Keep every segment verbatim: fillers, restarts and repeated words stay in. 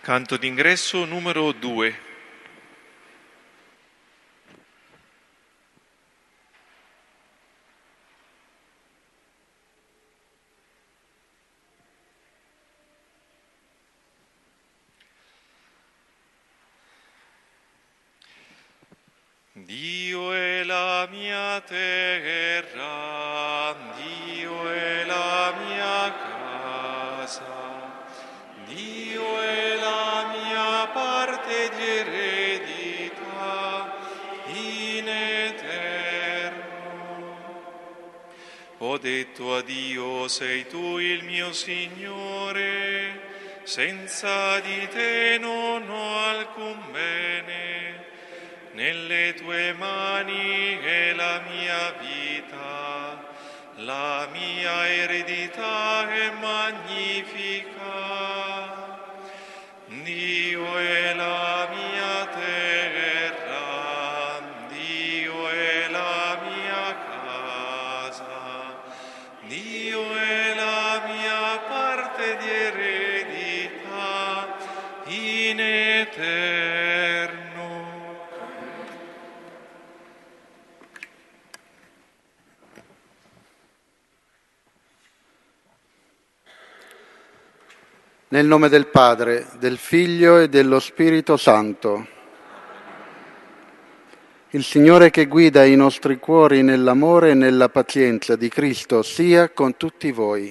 Canto d'ingresso numero due. Dio è la mia terra, Dio è la mia casa, Dio è la mia parte di eredità in eterno. Ho detto a Dio, sei tu il mio Signore, senza di te non ho alcun bene. Nelle tue mani è la mia vita, la mia eredità è magnifica. Dio è la mia terra, Dio è la mia casa, Dio è la mia parte di eredità in eterno. Nel nome del Padre, del Figlio e dello Spirito Santo. Il Signore che guida i nostri cuori nell'amore e nella pazienza di Cristo sia con tutti voi.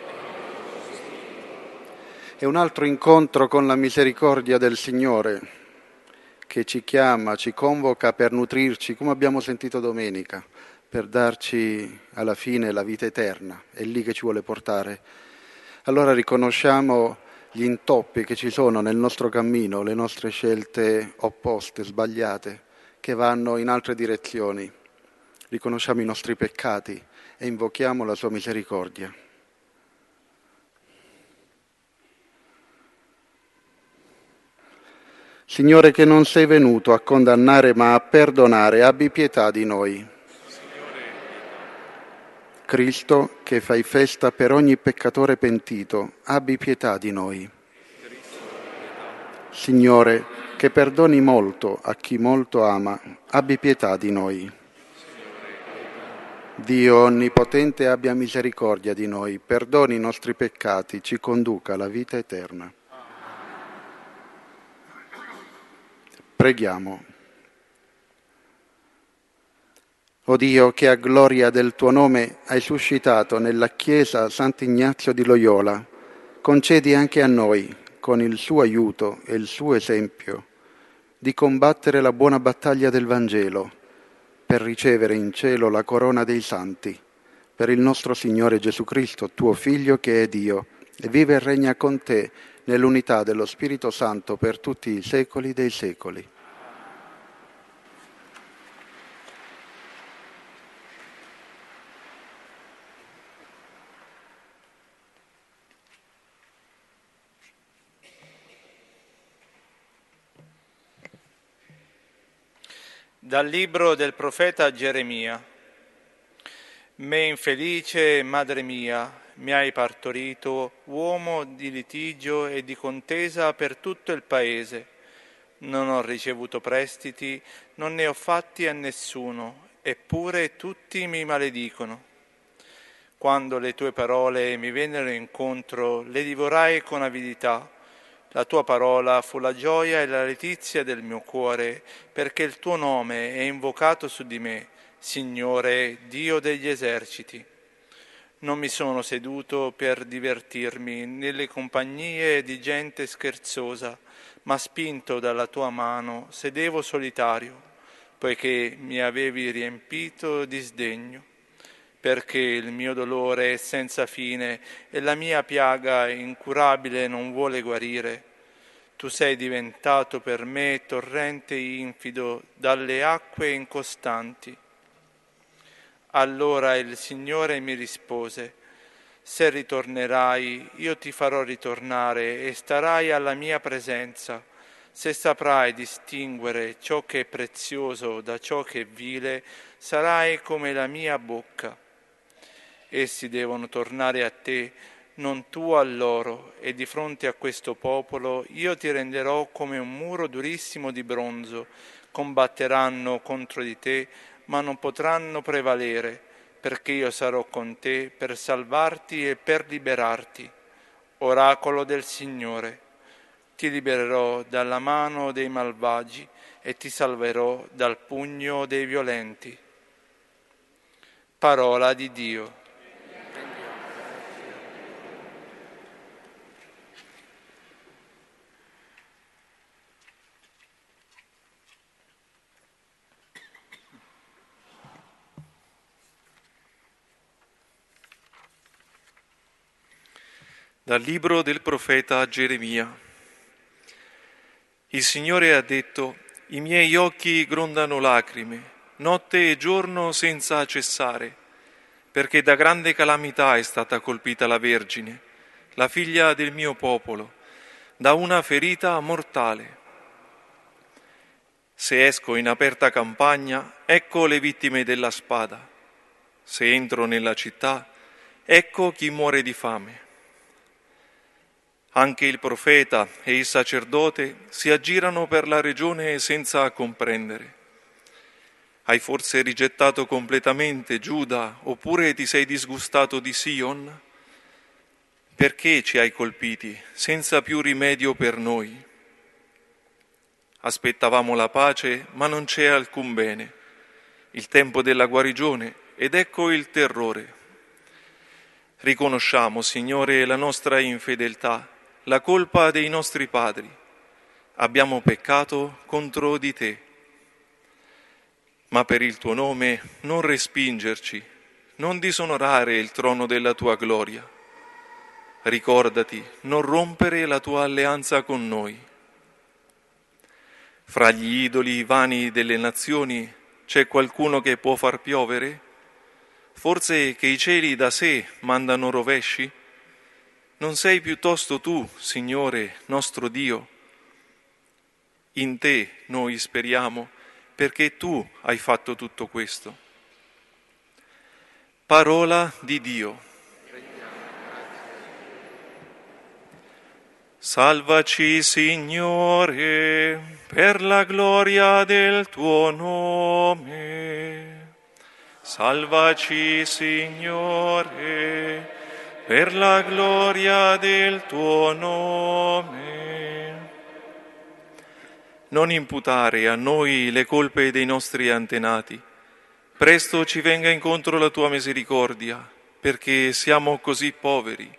È un altro incontro con la misericordia del Signore che ci chiama, ci convoca per nutrirci, come abbiamo sentito domenica, per darci alla fine la vita eterna. È lì che ci vuole portare. Allora riconosciamo gli intoppi che ci sono nel nostro cammino, le nostre scelte opposte, sbagliate, che vanno in altre direzioni. Riconosciamo i nostri peccati e invochiamo la sua misericordia. Signore, che non sei venuto a condannare ma a perdonare, abbi pietà di noi. Cristo, che fai festa per ogni peccatore pentito, abbi pietà di noi. Signore, che perdoni molto a chi molto ama, abbi pietà di noi. Dio Onnipotente abbia misericordia di noi, perdoni i nostri peccati, ci conduca alla vita eterna. Preghiamo. O Dio, che a gloria del tuo nome hai suscitato nella Chiesa Sant'Ignazio di Loyola, concedi anche a noi, con il suo aiuto e il suo esempio, di combattere la buona battaglia del Vangelo, per ricevere in cielo la corona dei santi, per il nostro Signore Gesù Cristo, tuo Figlio che è Dio, e vive e regna con te nell'unità dello Spirito Santo per tutti i secoli dei secoli. Dal libro del profeta Geremia. Me infelice, madre mia, mi hai partorito, uomo di litigio e di contesa per tutto il paese. Non ho ricevuto prestiti, non ne ho fatti a nessuno, eppure tutti mi maledicono. Quando le tue parole mi vennero incontro, le divorai con avidità. La tua parola fu la gioia e la letizia del mio cuore, perché il tuo nome è invocato su di me, Signore, Dio degli eserciti. Non mi sono seduto per divertirmi nelle compagnie di gente scherzosa, ma spinto dalla tua mano sedevo solitario, poiché mi avevi riempito di sdegno. Perché il mio dolore è senza fine e la mia piaga incurabile non vuole guarire. Tu sei diventato per me torrente infido dalle acque incostanti. Allora il Signore mi rispose: se ritornerai, io ti farò ritornare e starai alla mia presenza. Se saprai distinguere ciò che è prezioso da ciò che è vile, sarai come la mia bocca. Essi devono tornare a te, non tu a loro, e di fronte a questo popolo io ti renderò come un muro durissimo di bronzo. Combatteranno contro di te, ma non potranno prevalere, perché io sarò con te per salvarti e per liberarti. Oracolo del Signore. Ti libererò dalla mano dei malvagi e ti salverò dal pugno dei violenti. Parola di Dio. Dal libro del profeta Geremia. Il Signore ha detto: i miei occhi grondano lacrime, notte e giorno senza cessare, perché da grande calamità è stata colpita la Vergine, la figlia del mio popolo, da una ferita mortale. Se esco in aperta campagna, ecco le vittime della spada. Se entro nella città, ecco chi muore di fame. Anche il profeta e il sacerdote si aggirano per la regione senza comprendere. Hai forse rigettato completamente Giuda, oppure ti sei disgustato di Sion? Perché ci hai colpiti, senza più rimedio per noi? Aspettavamo la pace, ma non c'è alcun bene. Il tempo della guarigione, ed ecco il terrore. Riconosciamo, Signore, la nostra infedeltà, la colpa dei nostri padri. Abbiamo peccato contro di te. Ma per il tuo nome non respingerci, non disonorare il trono della tua gloria. Ricordati, non rompere la tua alleanza con noi. Fra gli idoli vani delle nazioni c'è qualcuno che può far piovere? Forse che i cieli da sé mandano rovesci? Non sei piuttosto tu, Signore, nostro Dio? In te noi speriamo, perché tu hai fatto tutto questo. Parola di Dio. Salvaci, Signore, per la gloria del tuo nome. Salvaci, Signore, per la gloria del tuo nome. Non imputare a noi le colpe dei nostri antenati. Presto ci venga incontro la tua misericordia, perché siamo così poveri.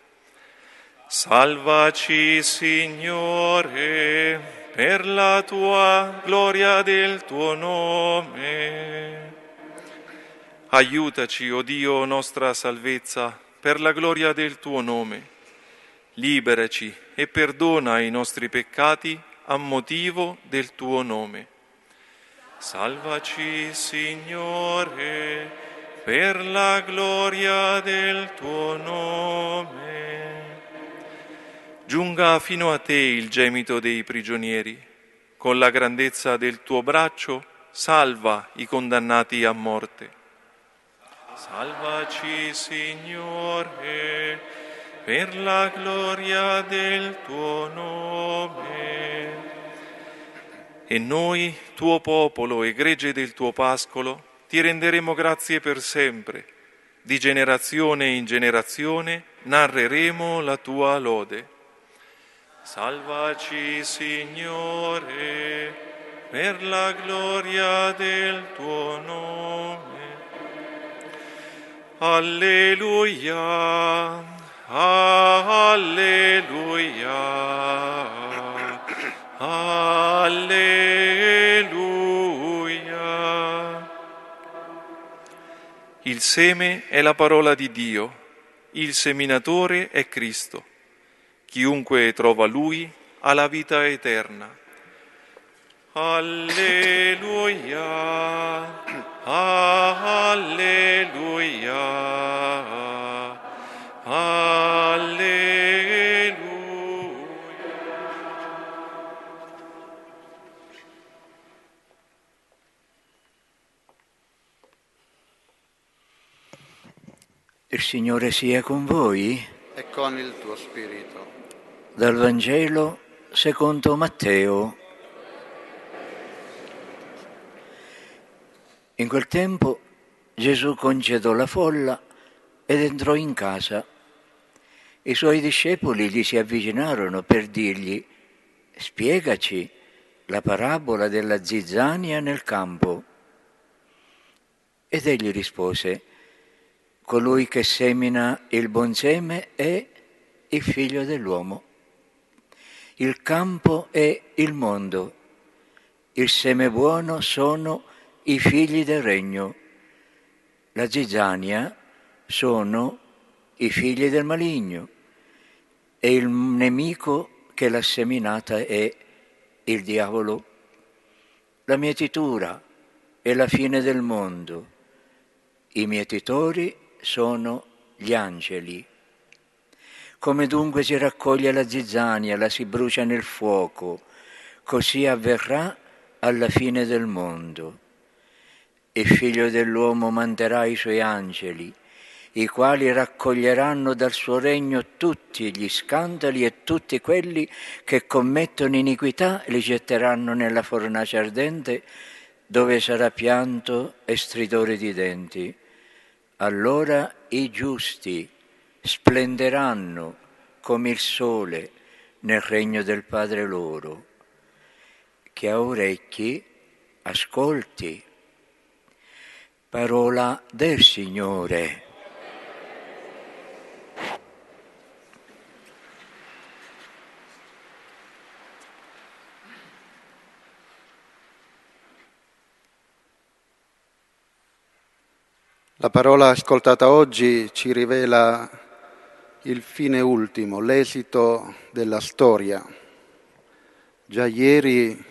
Salvaci, Signore, per la tua gloria del tuo nome. Aiutaci, o Dio, nostra salvezza, per la gloria del tuo nome. Liberaci e perdona i nostri peccati a motivo del tuo nome. Salvaci, Signore, per la gloria del tuo nome. Giunga fino a te il gemito dei prigionieri. Con la grandezza del tuo braccio salva i condannati a morte. Salvaci, Signore, per la gloria del tuo nome. E noi, tuo popolo e gregge del tuo pascolo, ti renderemo grazie per sempre. Di generazione in generazione narreremo la tua lode. Salvaci, Signore, per la gloria del tuo nome. Alleluia, alleluia, alleluia. Il seme è la parola di Dio, il seminatore è Cristo. Chiunque trova Lui ha la vita eterna. Alleluia, alleluia, alleluia. Il Signore sia con voi. E e con il tuo spirito. Dal Vangelo secondo Matteo. In quel tempo Gesù congedò la folla ed entrò in casa. I suoi discepoli gli si avvicinarono per dirgli: spiegaci la parabola della zizzania nel campo. Ed egli rispose: colui che semina il buon seme è il figlio dell'uomo. Il campo è il mondo. Il seme buono sono i figli del regno. La zizzania sono i figli del maligno. E il nemico che l'ha seminata è il diavolo. La mietitura è la fine del mondo. I mietitori sono gli angeli. Come dunque si raccoglie la zizzania, la si brucia nel fuoco, così avverrà alla fine del mondo. Il figlio dell'uomo manderà i suoi angeli, i quali raccoglieranno dal suo regno tutti gli scandali e tutti quelli che commettono iniquità e li getteranno nella fornace ardente, dove sarà pianto e stridore di denti. Allora i giusti splenderanno come il sole nel regno del Padre loro. Chi ha orecchi, ascolti. Parola del Signore. La parola ascoltata oggi ci rivela il fine ultimo, l'esito della storia. Già ieri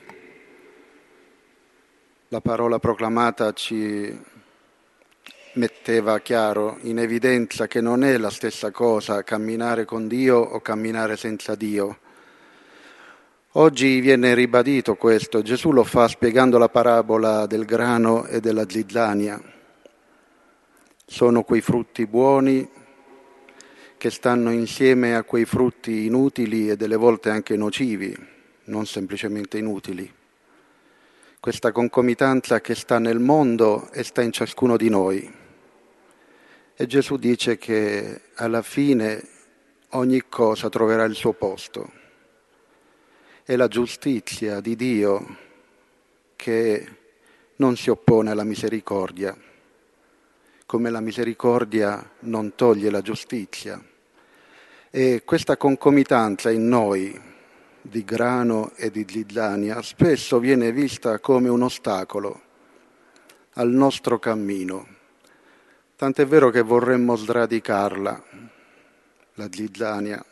la parola proclamata ci metteva chiaro, in evidenza, che non è la stessa cosa camminare con Dio o camminare senza Dio. Oggi viene ribadito questo. Gesù lo fa spiegando la parabola del grano e della zizzania. Sono quei frutti buoni che stanno insieme a quei frutti inutili e delle volte anche nocivi, non semplicemente inutili. Questa concomitanza che sta nel mondo e sta in ciascuno di noi. E Gesù dice che alla fine ogni cosa troverà il suo posto. È la giustizia di Dio che non si oppone alla misericordia, come la misericordia non toglie la giustizia. E questa concomitanza in noi di grano e di zizzania spesso viene vista come un ostacolo al nostro cammino. Tant'è vero che vorremmo sradicarla, la zizzania.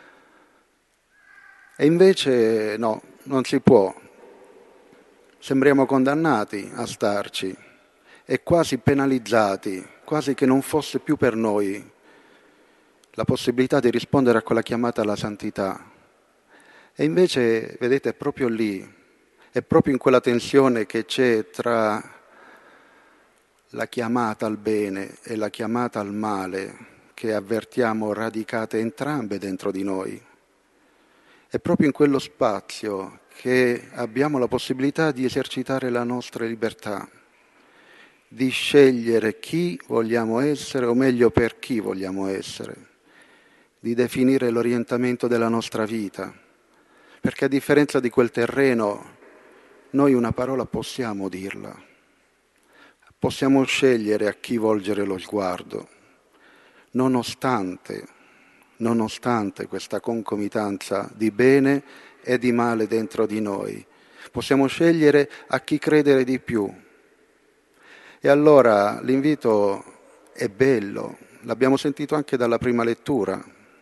E invece no, non si può. Sembriamo condannati a starci e quasi penalizzati, quasi che non fosse più per noi la possibilità di rispondere a quella chiamata alla santità. E invece, vedete, è proprio lì, è proprio in quella tensione che c'è tra la chiamata al bene e la chiamata al male, che avvertiamo radicate entrambe dentro di noi. È proprio in quello spazio che abbiamo la possibilità di esercitare la nostra libertà, di scegliere chi vogliamo essere, o meglio per chi vogliamo essere, di definire l'orientamento della nostra vita, perché a differenza di quel terreno noi una parola possiamo dirla, possiamo scegliere a chi volgere lo sguardo, nonostante, nonostante questa concomitanza di bene e di male dentro di noi, possiamo scegliere a chi credere di più. E allora l'invito è bello, l'abbiamo sentito anche dalla prima lettura.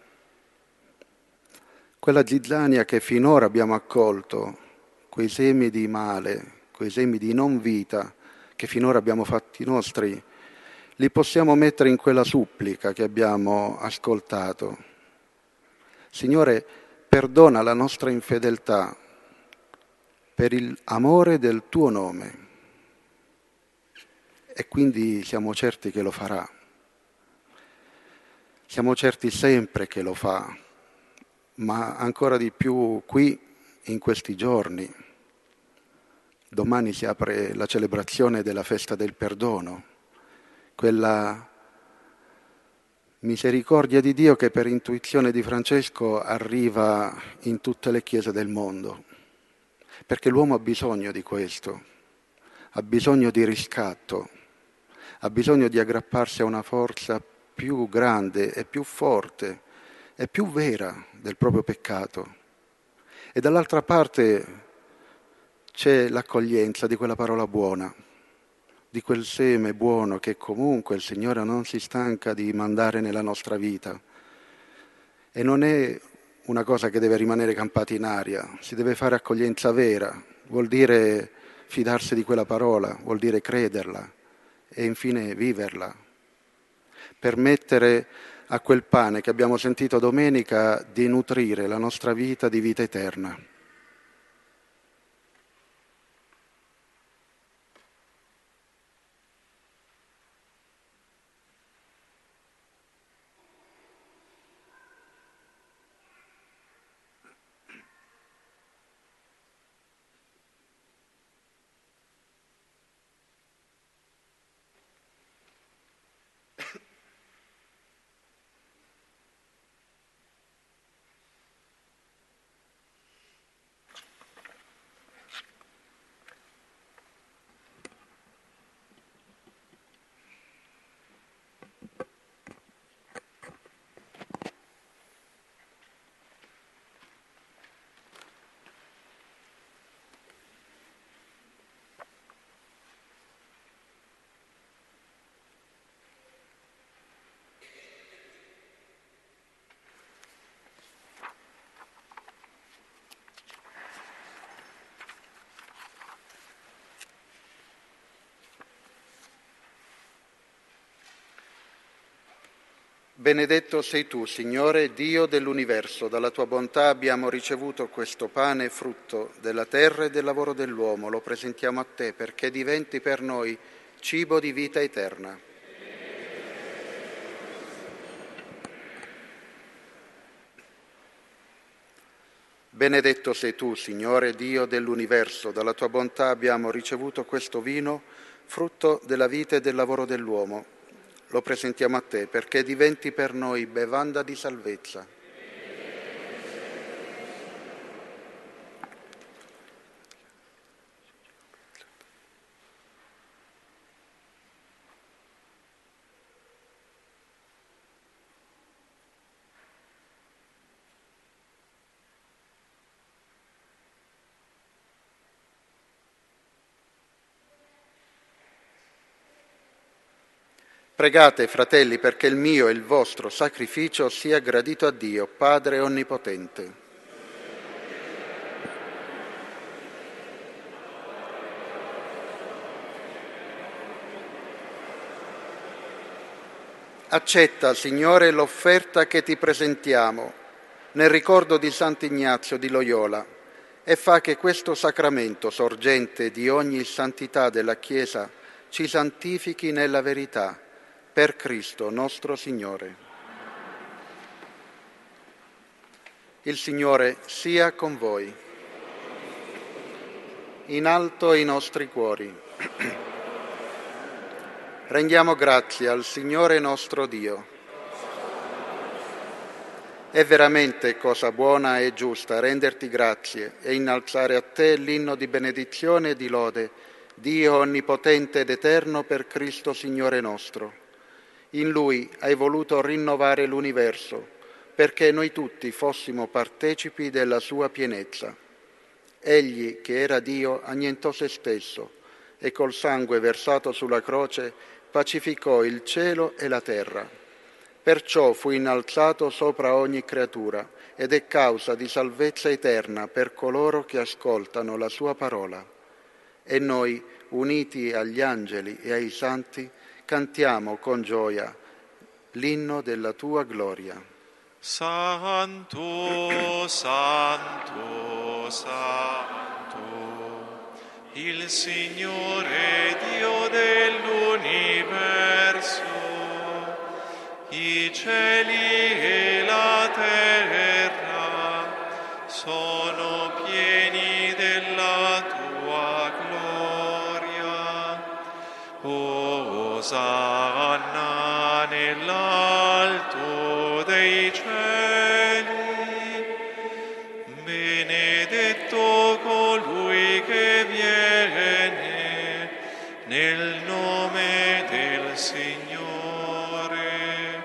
Quella zizzania che finora abbiamo accolto, quei semi di male, quei semi di non vita che finora abbiamo fatti nostri, li possiamo mettere in quella supplica che abbiamo ascoltato. Signore, perdona la nostra infedeltà per il amore del tuo nome. E quindi siamo certi che lo farà. Siamo certi sempre che lo fa, ma ancora di più qui in questi giorni. Domani si apre la celebrazione della festa del perdono, quella misericordia di Dio che per intuizione di Francesco arriva in tutte le chiese del mondo, perché l'uomo ha bisogno di questo, ha bisogno di riscatto, ha bisogno di aggrapparsi a una forza più grande e più forte e più vera del proprio peccato. E dall'altra parte c'è l'accoglienza di quella parola buona, di quel seme buono che comunque il Signore non si stanca di mandare nella nostra vita. E non è una cosa che deve rimanere campata in aria, si deve fare accoglienza vera, vuol dire fidarsi di quella parola, vuol dire crederla e infine viverla. Permettere a quel pane che abbiamo sentito domenica di nutrire la nostra vita di vita eterna. Benedetto sei tu, Signore, Dio dell'universo, dalla tua bontà abbiamo ricevuto questo pane, frutto della terra e del lavoro dell'uomo. Lo presentiamo a te perché diventi per noi cibo di vita eterna. Benedetto sei tu, Signore, Dio dell'universo, dalla tua bontà abbiamo ricevuto questo vino, frutto della vita e del lavoro dell'uomo. Lo presentiamo a te perché diventi per noi bevanda di salvezza. Pregate, fratelli, perché il mio e il vostro sacrificio sia gradito a Dio, Padre Onnipotente. Accetta, Signore, l'offerta che ti presentiamo nel ricordo di Sant'Ignazio di Loyola e fa che questo sacramento, sorgente di ogni santità della Chiesa, ci santifichi nella verità. Per Cristo nostro Signore. Il Signore sia con voi. In alto i nostri cuori. Rendiamo grazie al Signore nostro Dio. È veramente cosa buona e giusta renderti grazie e innalzare a te l'inno di benedizione e di lode, Dio onnipotente ed eterno, per Cristo Signore nostro. In Lui hai voluto rinnovare l'universo, perché noi tutti fossimo partecipi della sua pienezza. Egli, che era Dio, annientò se stesso e col sangue versato sulla croce pacificò il cielo e la terra. Perciò fu innalzato sopra ogni creatura ed è causa di salvezza eterna per coloro che ascoltano la sua parola. E noi, uniti agli angeli e ai santi, cantiamo con gioia l'inno della tua gloria. Santo, santo, santo, il Signore Dio dell'universo, i cieli e la terra sono pieni della tua gloria. Osanna nell'alto dei cieli, benedetto colui che viene nel nome del Signore.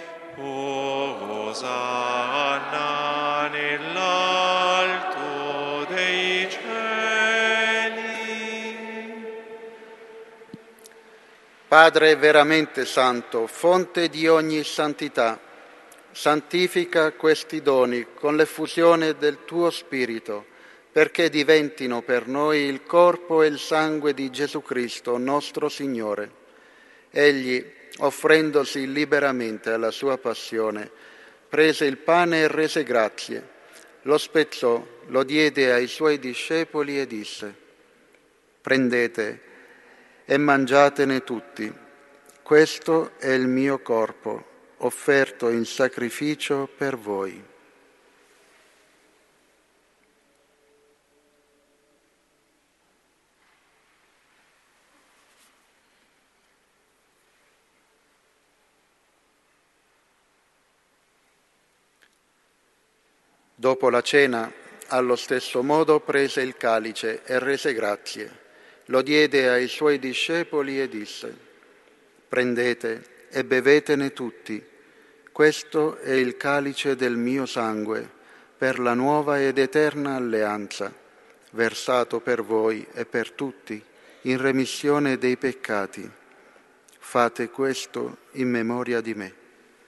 Osanna nell'alto dei cieli. Padre veramente santo, fonte di ogni santità, santifica questi doni con l'effusione del tuo Spirito, perché diventino per noi il corpo e il sangue di Gesù Cristo, nostro Signore. Egli, offrendosi liberamente alla sua passione, prese il pane e rese grazie, lo spezzò, lo diede ai suoi discepoli e disse: prendete e mangiatene tutti, questo è il mio corpo, offerto in sacrificio per voi. Dopo la cena, allo stesso modo prese il calice e rese grazie, lo diede ai suoi discepoli e disse: prendete e bevetene tutti, questo è il calice del mio sangue, per la nuova ed eterna alleanza, versato per voi e per tutti, in remissione dei peccati. Fate questo in memoria di me.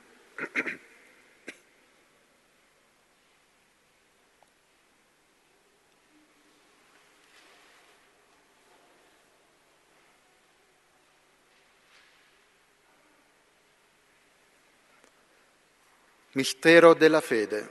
Mistero della fede.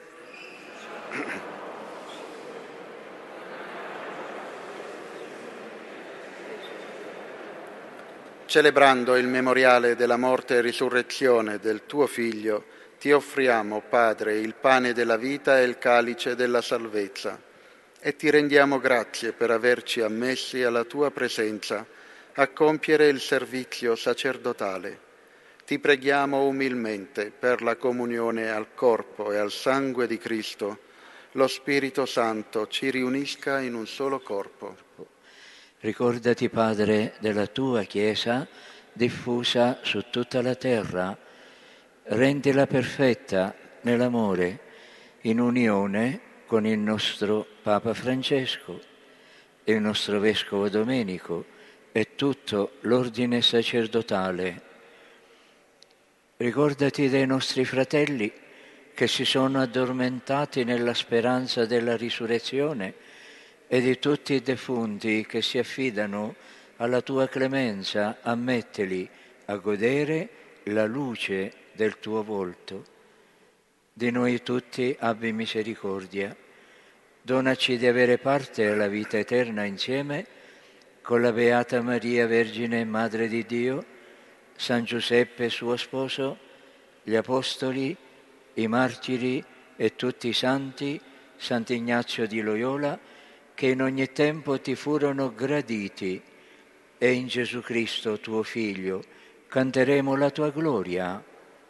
Celebrando il memoriale della morte e risurrezione del tuo Figlio, ti offriamo, Padre, il pane della vita e il calice della salvezza, e ti rendiamo grazie per averci ammessi alla tua presenza a compiere il servizio sacerdotale. Ti preghiamo umilmente per la comunione al corpo e al sangue di Cristo. Lo Spirito Santo ci riunisca in un solo corpo. Ricordati, Padre, della tua Chiesa diffusa su tutta la terra. Rendila perfetta nell'amore, in unione con il nostro Papa Francesco, il nostro Vescovo Domenico e tutto l'ordine sacerdotale. Ricordati dei nostri fratelli che si sono addormentati nella speranza della risurrezione e di tutti i defunti che si affidano alla tua clemenza. Ammettili a godere la luce del tuo volto. Di noi tutti abbi misericordia. Donaci di avere parte alla vita eterna insieme con la Beata Maria, Vergine e Madre di Dio, San Giuseppe suo sposo, gli Apostoli, i Martiri e tutti i santi, Sant'Ignazio di Loyola, che in ogni tempo ti furono graditi, e in Gesù Cristo, tuo Figlio, canteremo la tua gloria.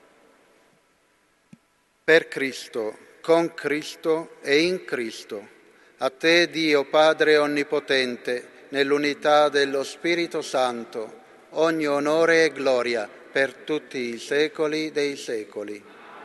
Per Cristo, con Cristo e in Cristo, a te Dio Padre Onnipotente, nell'unità dello Spirito Santo, ogni onore e gloria per tutti i secoli dei secoli.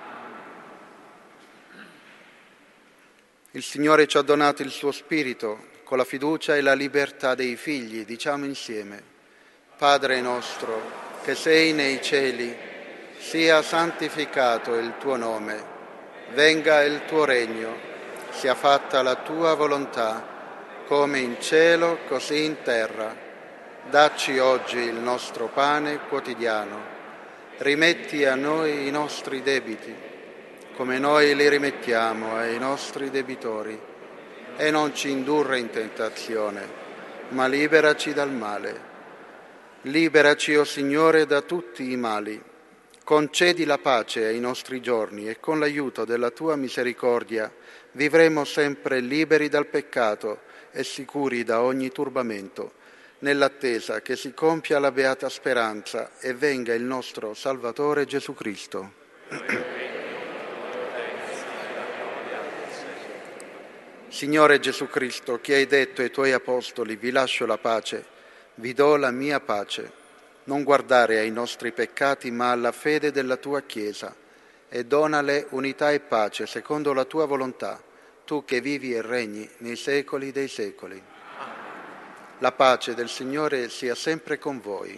Il Signore ci ha donato il suo Spirito con la fiducia e la libertà dei figli. Diciamo insieme: Padre nostro, che sei nei cieli, sia santificato il tuo nome, venga il tuo regno, sia fatta la tua volontà, come in cielo così in terra. Dacci oggi il nostro pane quotidiano. Rimetti a noi i nostri debiti, come noi li rimettiamo ai nostri debitori. E non ci indurre in tentazione, ma liberaci dal male. Liberaci, o Signore, da tutti i mali, Concedi la pace ai nostri giorni e con l'aiuto della tua misericordia vivremo sempre liberi dal peccato e sicuri da ogni turbamento, nell'attesa che si compia la beata speranza e venga il nostro Salvatore Gesù Cristo. Signore Gesù Cristo, che hai detto ai tuoi apostoli: vi lascio la pace, vi do la mia pace. Non guardare ai nostri peccati, ma alla fede della tua Chiesa, e donale unità e pace secondo la tua volontà, tu che vivi e regni nei secoli dei secoli. La pace del Signore sia sempre con voi.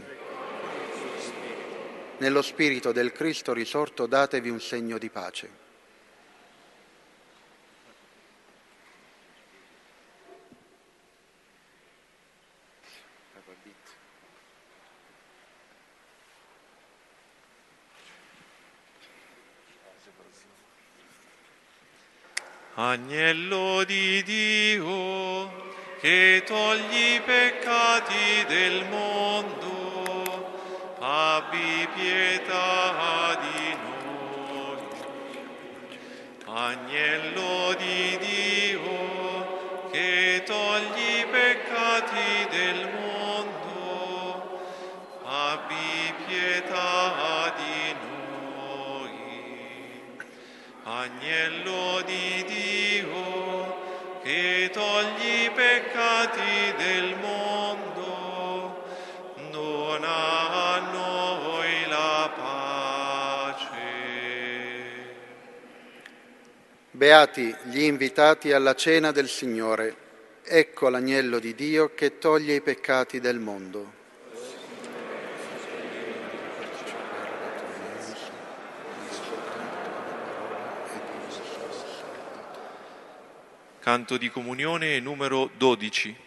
Nello spirito del Cristo risorto datevi un segno di pace. Agnello di Dio, che togli i peccati del mondo, abbi pietà di noi. Agnello di Dio, che togli i peccati del mondo, abbi pietà di noi. Agnello di Dio, che togli i peccati del mondo, dona a noi la pace. Beati gli invitati alla cena del Signore. Ecco l'agnello di Dio che toglie i peccati del mondo. Canto di comunione numero dodici.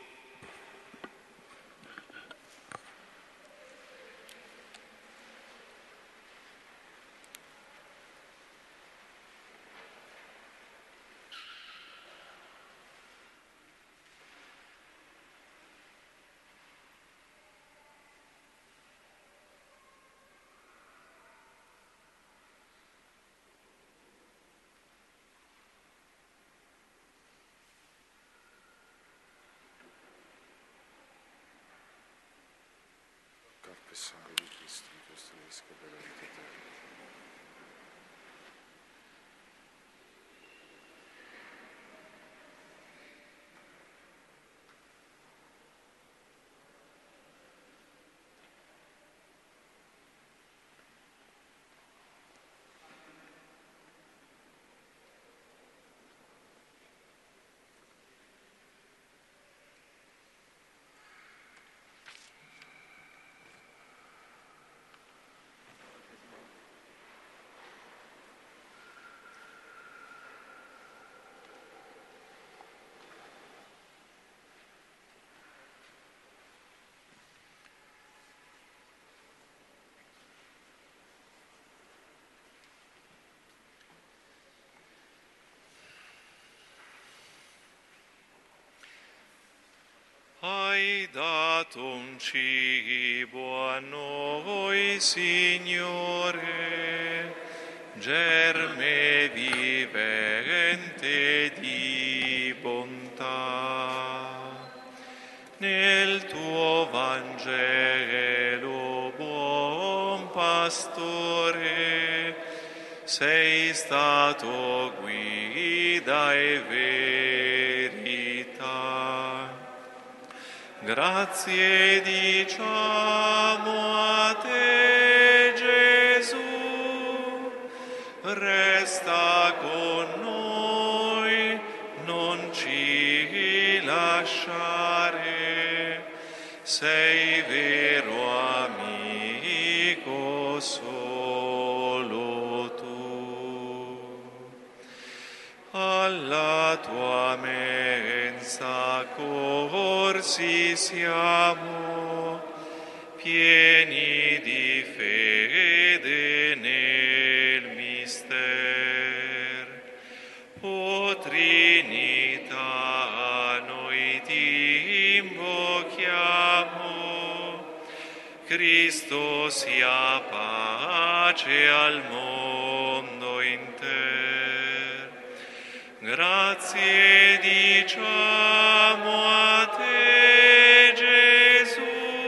Corpo e sangue di Cristo, di questo vescovo per la vita eterna. Hai dato un cibo a noi, Signore, germe vivente di bontà. Nel tuo Vangelo, buon pastore, sei stato guida e verità. Grazie diciamo a te, Gesù, resta con noi, non ci lasciare, sei vero amico solo tu. Alla tua mensa corsi siamo, pieni di fede nel mister. O Trinità, noi ti invochiamo, Cristo sia pace al mondo intero. Grazie diciamo a te, Gesù,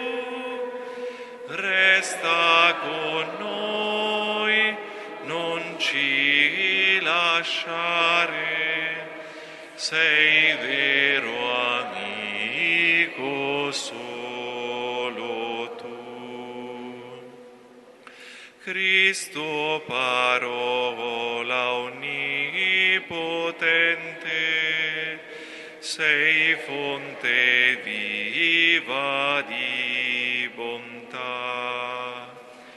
resta con noi, non ci lasciare, sei vero amico solo tu. Cristo parola onnipotente, sei fonte viva di bontà,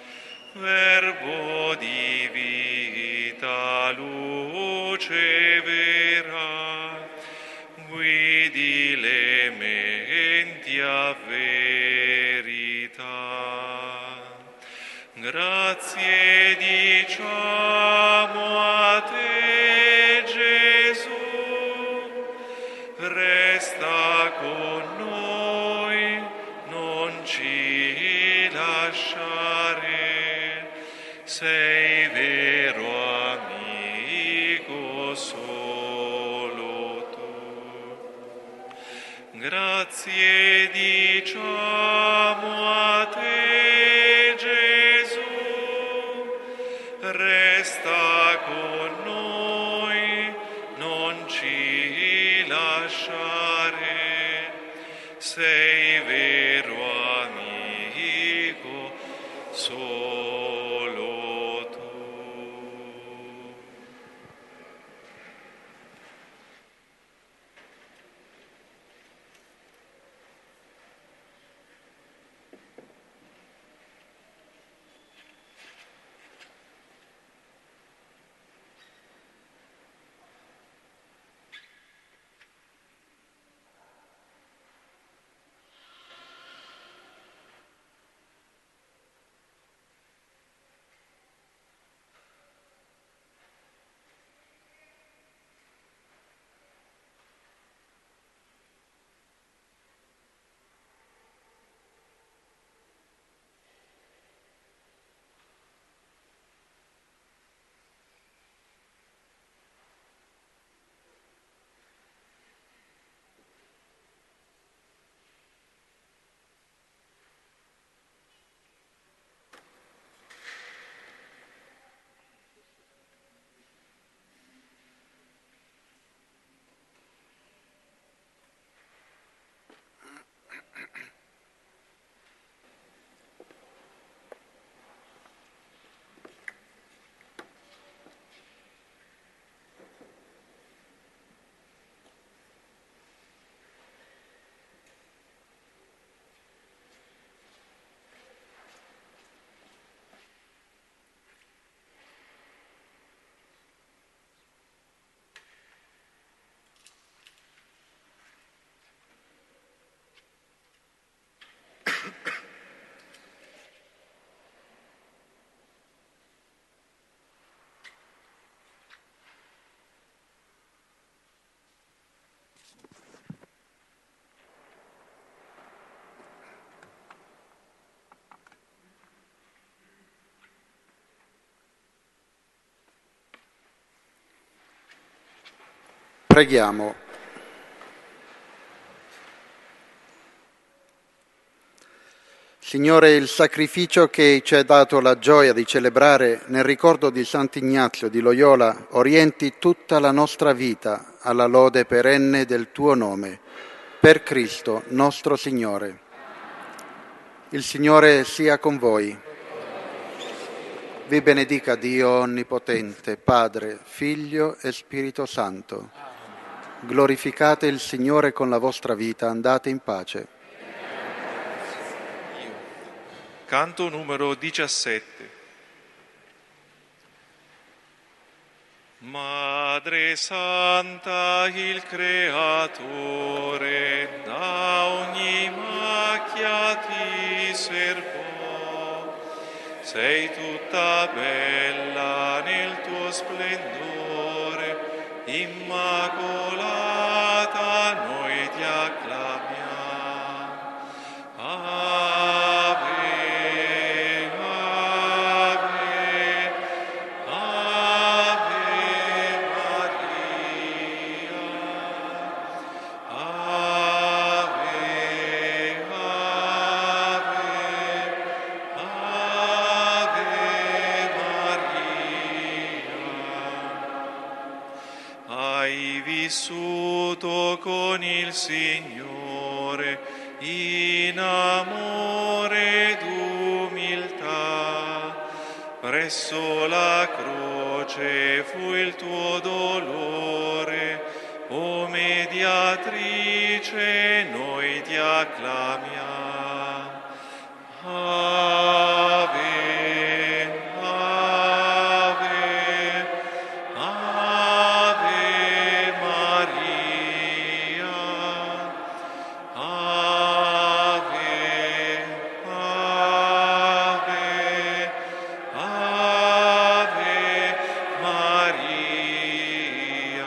verbo di vita, luce vera, guidi le menti a verità. Grazie diciamo a te, Gesù, resta con noi, non ci lasciare, sei vero amico solo tu. Grazie diciamo a te, Gesù, resta con noi, non ci lasciare, sei vero amico solo tu. Preghiamo. Signore, il sacrificio che ci hai dato la gioia di celebrare nel ricordo di Sant'Ignazio di Loyola orienti tutta la nostra vita alla lode perenne del tuo nome, per Cristo nostro Signore. Il Signore sia con voi. Vi benedica Dio Onnipotente, Padre, Figlio e Spirito Santo. Glorificate il Signore con la vostra vita, andate in pace. Canto numero diciassette. Madre Santa, il Creatore, da ogni macchia ti servò. Sei tutta bella nel tuo splendore, Immacolata, noi ti acclamiamo. Ave Signore in amore d'umiltà. Presso la croce fu il tuo dolore, o mediatrice, noi ti acclamiamo. Ave, Ave, Ave Maria. Ave, Ave, Ave Maria.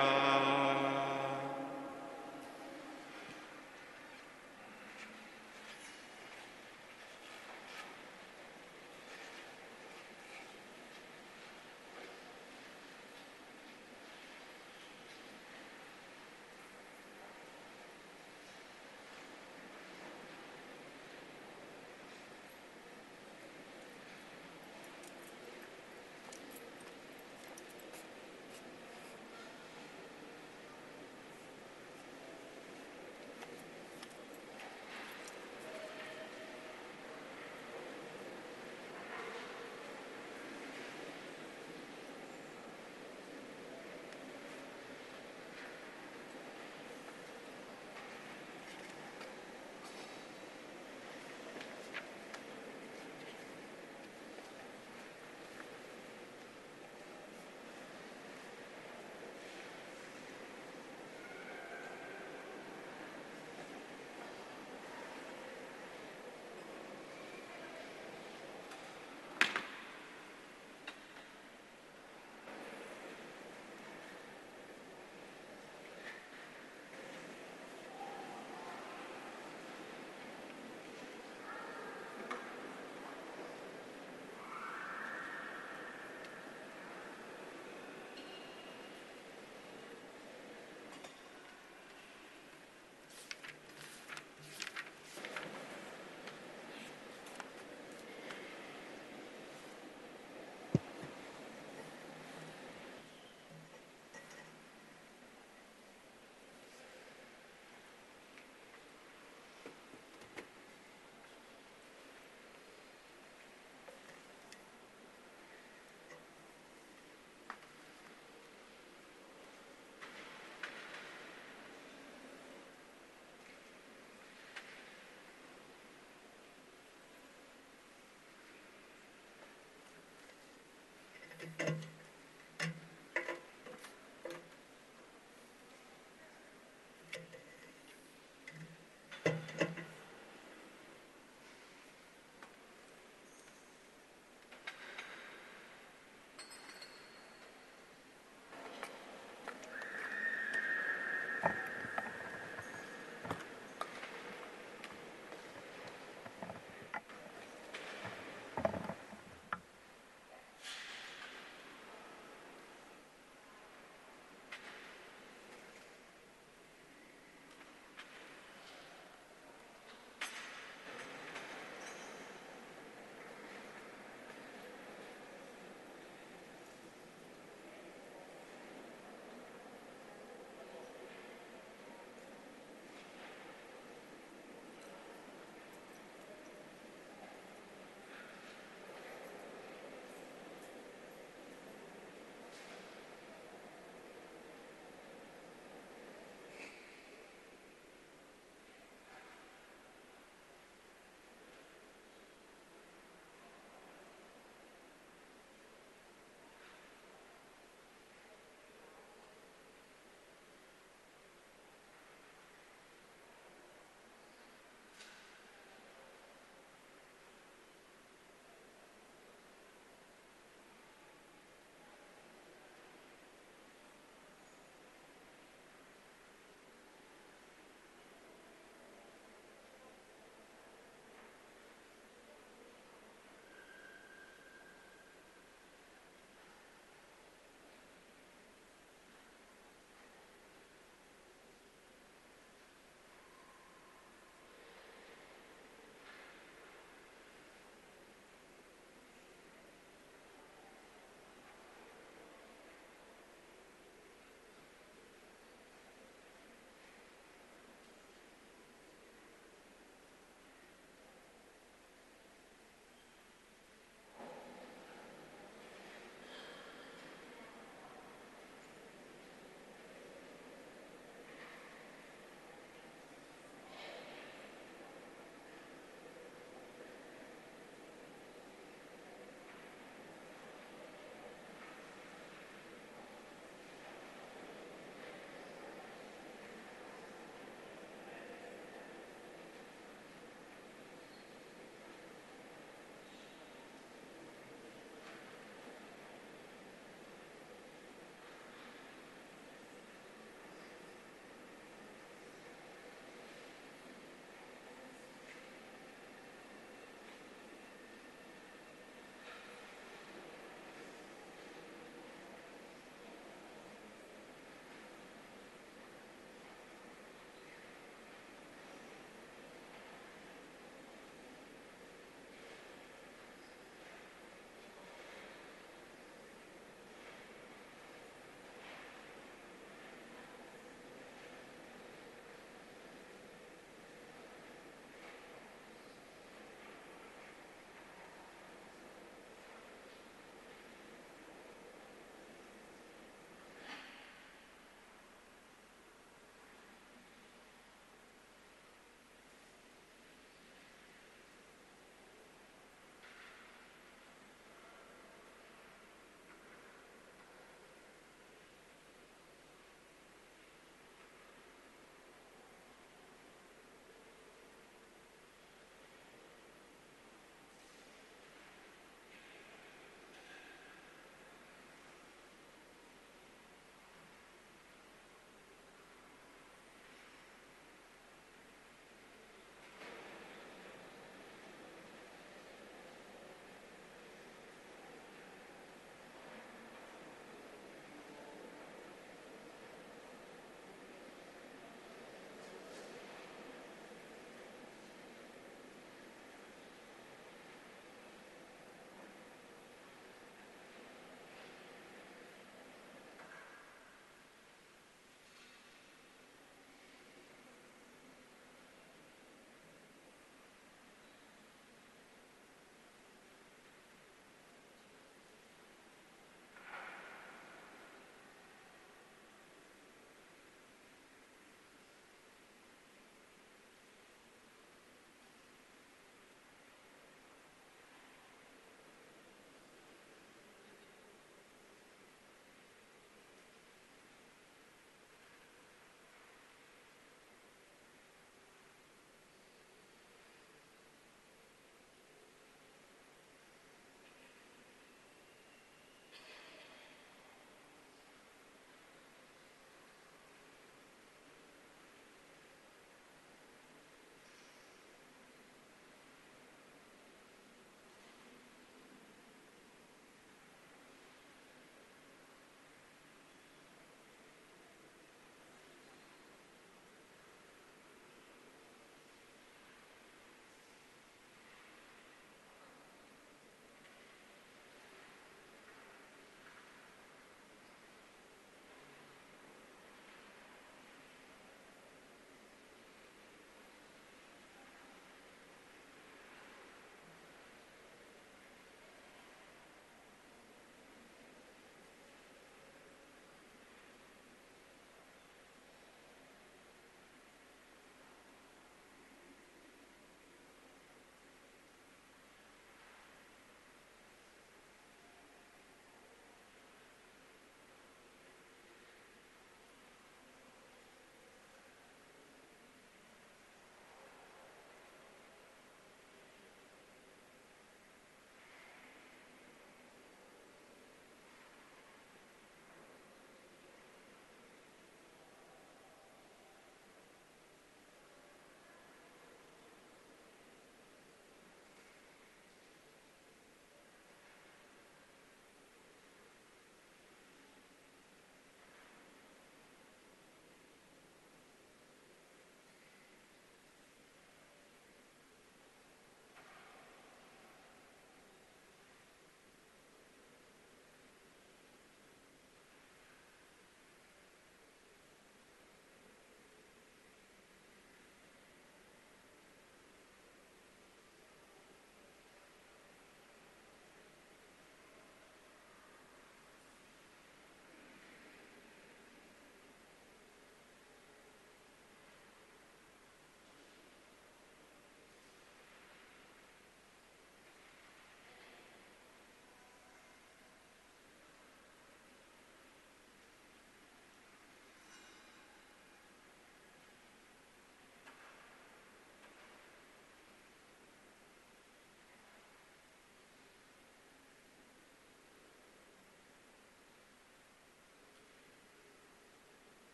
Thank you.